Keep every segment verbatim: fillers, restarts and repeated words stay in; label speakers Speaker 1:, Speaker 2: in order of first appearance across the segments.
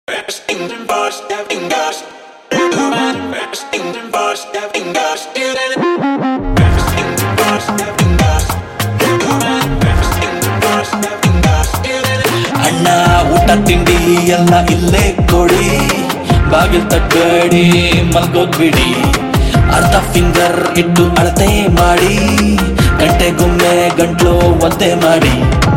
Speaker 1: ಅಣ್ಣ ಊಟ ತಿಂಡಿ ಎಲ್ಲ ಇಲ್ಲೇ ಕೊಡಿ, ಬಾಗಿಲ್ ತಟ್ಟಬೇಡಿ ಮಲ್ಗೋದ್ ಬಿಡಿ. ಅರ್ಧ ಫಿಂಗರ್ ಇಟ್ಟು ಅಳತೆ ಮಾಡಿ, ಗಂಟೆಗೊಮ್ಮೆ ಗಂಟ್ಲು ಒದ್ದೆ ಮಾಡಿ.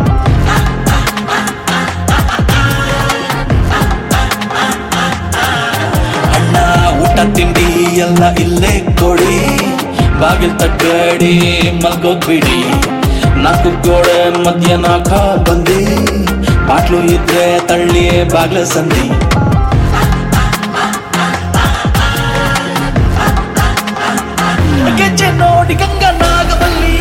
Speaker 1: ಅಣ್ಣ ಊಟ ತಿಂಡಿ ಎಲ್ಲ ಇಲ್ಲೇ ಕೊಡಿ, ಬಾಗಿಲ್ ತಟ್ಟಬೇಡಿ ಮಲ್ಗೋದ್ ಬಿಡಿ. ನಾಲ್ಕು ಗೋಡೆ ಮಧ್ಯ ನಾಲ್ಕ ಬಂದಿ, ಬಾಟ್ಲು ಇದ್ರೆ ತಳ್ಳಿ ಬಾಗ್ಲ ಸಂದಿ. ಗೆಜ್ಜೆ ನೋಡಿ ಗಂಗ ನಾಗವಲ್ಲಿ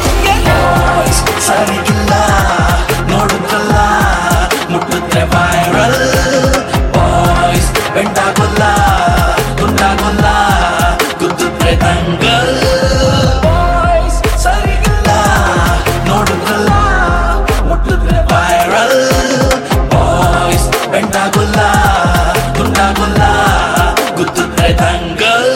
Speaker 1: ಸರಿಗಿಲ್ಲ ನೋಡುತ್ತಲ್ಲ, ಮುಟ್ಟಿದ್ರೆ ವೈರಲ್ ಬಾಯ್ಸ್. ಬೆಂಡಾಗೊಲ್ಲ ಗುಂಡಾಗೊಲ್ಲ, ಗುದ್ದಿದ್ರೆ ದಂಗಲ್ ಬಾಯ್ಸ್. ಸರಿಗಿಲ್ಲ ನೋಡುತ್ತಲ್ಲ, ಮುಟ್ಟಿದ್ರೆ ವೈರಲ್ ಬಾಯ್ಸ್. ಬೆಂಡಾಗೊಲ್ಲ ಗುಂಡಾಗೊಲ್ಲ, ಗುದ್ದಿದ್ರೆ ದಂಗಲ್.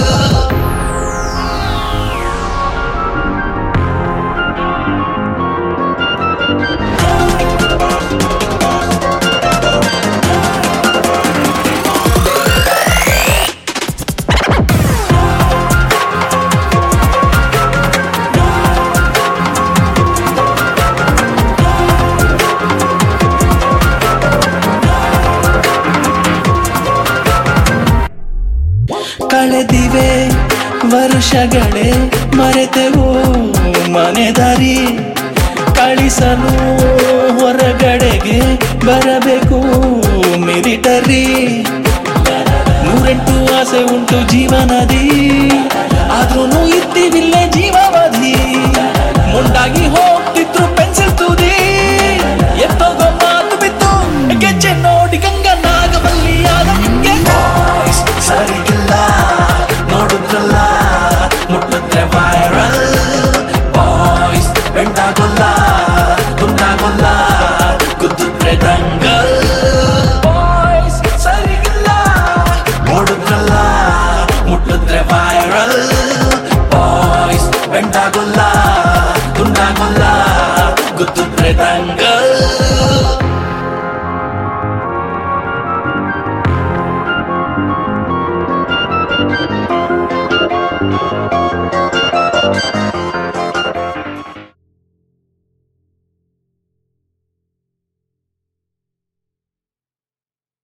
Speaker 1: ಕಳೆದಿವೆ ವರ್ಷಗಳೇ ಮರೆತೆವು ಮನೆ ದಾರಿ, ಕಳಿಸಲು ಹೊರಗಡೆಗೆ ಬರಬೇಕು ಮಿಲಿಟರಿ. ನೂರೆಂಟು ಆಸೆ ಉಂಟು ಜೀವನದಿ, ಆದ್ರೂ ಇರ್ತೀವಿಲ್ಲೇ ಜೀವಾವಧಿ. ಮುಂಡಾಗಿ